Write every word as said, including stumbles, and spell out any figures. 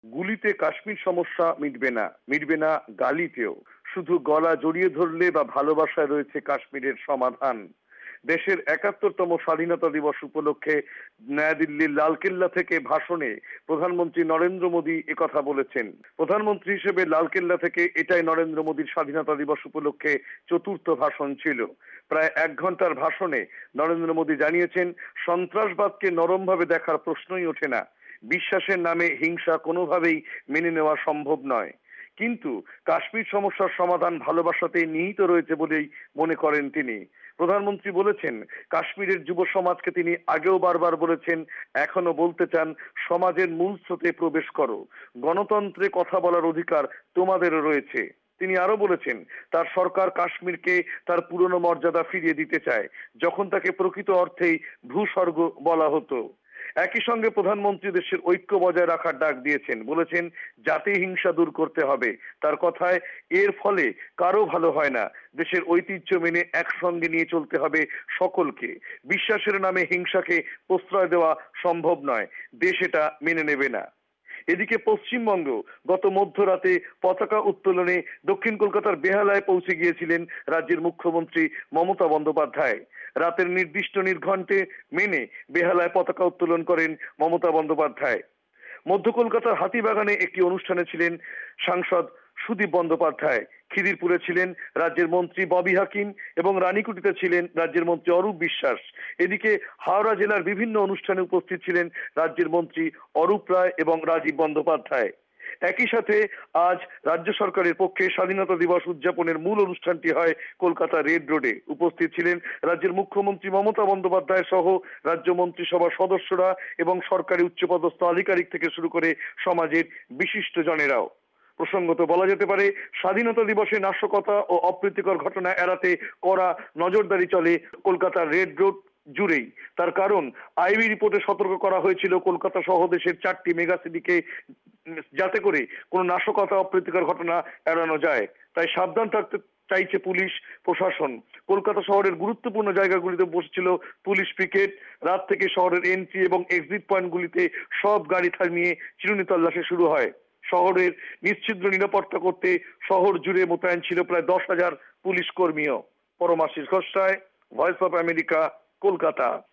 গুলিতে কাশ্মীর সমস্যা মিটবে না, মিটবে না গালিতেও। শুধু গলা জড়িয়ে ধরলে বা ভালোবাসায় রয়েছে কাশ্মীরের সমাধান। দেশের একাত্তরতম স্বাধীনতা দিবস উপলক্ষে নয়াদিল্লির লালকেল্লা থেকে ভাষণে প্রধানমন্ত্রী নরেন্দ্র মোদী একথা বলেছেন। প্রধানমন্ত্রী হিসেবে লালকেল্লা থেকে এটাই নরেন্দ্র মোদীর স্বাধীনতা দিবস উপলক্ষে চতুর্থ ভাষণ ছিল। প্রায় এক ঘন্টার ভাষণে নরেন্দ্র মোদী জানিয়েছেন, সন্ত্রাসবাদকে নরমভাবে দেখার প্রশ্নই ওঠে না। বিশ্বাসের নামে হিংসা কোনোভাবেই মেনে নেওয়া সম্ভব নয়। কিন্তু কাশ্মীর সমস্যার সমাধান ভালোবাসাতেই নিহিত রয়েছে বলেই মনে করেন তিনি। প্রধানমন্ত্রী বলেছেন, কাশ্মীরের যুব সমাজকে তিনি আগেও বারবার বলেছেন, এখনো বলতে চান, সমাজের মূল স্রোতে প্রবেশ করো। গণতন্ত্রে কথা বলার অধিকার তোমাদেরও রয়েছে। তিনি আরো বলেছেন, তার সরকার কাশ্মীরকে তার পুরনো মর্যাদা ফিরিয়ে দিতে চায়, যখন তাকে প্রকৃত অর্থেই ভূস্বর্গ বলা হতো। একই সঙ্গে প্রধানমন্ত্রী দেশের ঐক্য বজায় রাখার ডাক দিয়েছেন, বলেছেন জাতি হিংসা দূর করতে হবে। তার কথায়, এর ফলে কারো ভালো হয় না। দেশের ঐতিহ্য মেনে একসঙ্গে নিয়ে চলতে হবে সকলকে। বিশ্বাসের নামে হিংসাকে প্রশ্রয় দেওয়া সম্ভব নয়। দেশ এটা মেনে নেবে না। এদিকে পশ্চিমবঙ্গ গত মধ্যরাতে পতাকা উত্তোলনে দক্ষিণ কলকাতার বেহালায় পৌঁছে গিয়েছিলেন রাজ্যের মুখ্যমন্ত্রী মমতা বন্দ্যোপাধ্যায়। রাতের নির্দিষ্ট নির্ঘণ্টে মেনে বেহালায় পতাকা উত্তোলন করেন মমতা বন্দ্যোপাধ্যায়। মধ্য কলকাতার হাতিবাগানে একটি অনুষ্ঠানে ছিলেন সাংসদ সুদীপ বন্দ্যোপাধ্যায়। খিদিরপুরে ছিলেন রাজ্যের মন্ত্রী ববি হাকিম এবং রানীকুঠিতে ছিলেন রাজ্যের মন্ত্রী অরূপ বিশ্বাস। এদিকে হাওড়া জেলার বিভিন্ন অনুষ্ঠানে উপস্থিত ছিলেন রাজ্যের মন্ত্রী অরূপ রায় এবং রাজীব বন্দ্যোপাধ্যায়। একই সাথে আজ রাজ্য সরকারের পক্ষে স্বাধীনতা দিবস উদযাপনের মূল অনুষ্ঠানটি হয় কলকাতা রেড রোডে। উপস্থিত ছিলেন রাজ্যের মুখ্যমন্ত্রী মমতা বন্দ্যোপাধ্যায় সহ রাজ্য মন্ত্রিসভার সদস্যরা এবং সরকারি উচ্চপদস্থ আধিকারিক থেকে শুরু করে সমাজের বিশিষ্ট জনেরাও। প্রসঙ্গত বলা যেতে পারে, স্বাধীনতা দিবসে নাশকতা ও অপ্রীতিকর ঘটনা এড়াতে কড়া নজরদারি চলে কলকাতার রেড রোড জুড়েই। তার কারণ, আইবি রিপোর্টে সতর্ক করা হয়েছিল কলকাতা সহ দেশের চারটি মেগা সিটিকে, যাতে করে কোনো নাশকতা অপ্রীতিকর ঘটনা এড়ানো যায়। তাই সাবধান থাকতে চাইছে পুলিশ প্রশাসন। কলকাতা শহরের গুরুত্বপূর্ণ জায়গাগুলিতে বসেছিল পুলিশ পিকেট। রাত থেকে শহরের এন্ট্রি এবং এক্সিট পয়েন্টগুলিতে সব গাড়ি থামিয়ে চিরুনি তল্লাশি শুরু হয়। শহরের নিশ্ছিদ্র নিরাপত্তা করতে শহর জুড়ে মোতায়েন ছিল প্রায় দশ হাজার পুলিশ কর্মীও। Paramashis Ghosh, voice of America, Kolkata.